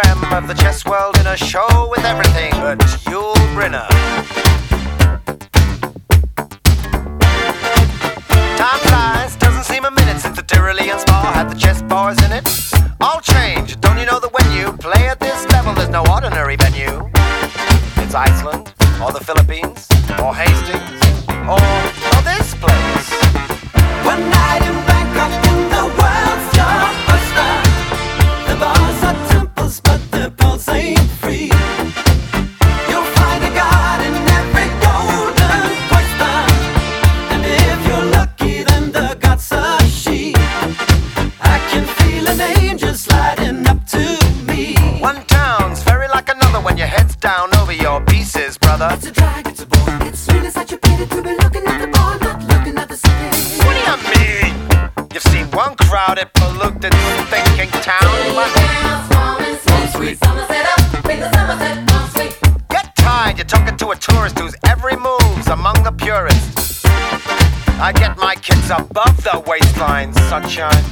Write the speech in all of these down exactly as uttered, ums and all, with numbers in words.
creme of the chess world in a show with everything but Yul Brynner. Time flies, doesn't seem a minute since the Tyrolean spa had the chess bars in it. All change, don't you know that when you play at this level, there's no ordinary venue? It's Iceland, or the Philippines, or Hastings, or, or this place. One night in Bangkok in the world's your oyster. The bars are temples, but the pulse ain't free. You'll find a god in every golden oyster, and if you're lucky, then the god's a she. I can feel an angel sliding up to me. One town's very like another when your head's down over your pieces, brother. It's a drag, it's a bore. It's really such a pity to be looking at the bar, not looking at the city. What do you mean? You've seen one crowded, polluted, thinking town, but get tired, you're talking to a tourist whose every move's among the purists. I get my kids above the waistline, sunshine.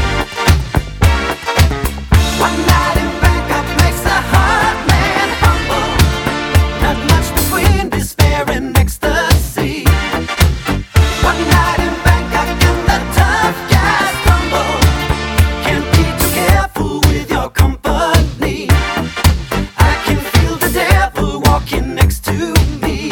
One night in Bangkok makes a hard man humble. Not much between despair and ecstasy. One night in Bangkok and the tough guys crumble. Can't be too careful with your company. I can feel the devil walking next to me.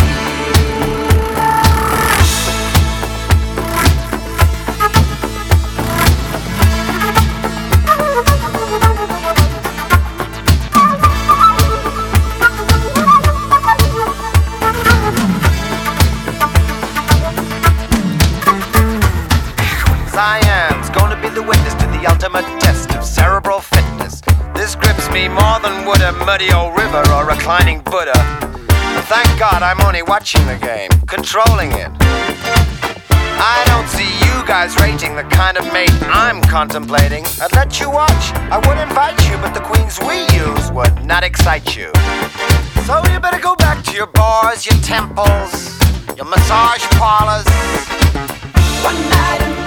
Cyan's gonna be the witness to the ultimate test of cerebral fitness. This grips me more than would a muddy old river or a reclining Buddha. But thank God I'm only watching the game, controlling it. I don't see you guys rating the kind of mate I'm contemplating. I'd let you watch, I would invite you, but the queens we use would not excite you. So you better go back to your bars, your temples, your massage parlors. One night in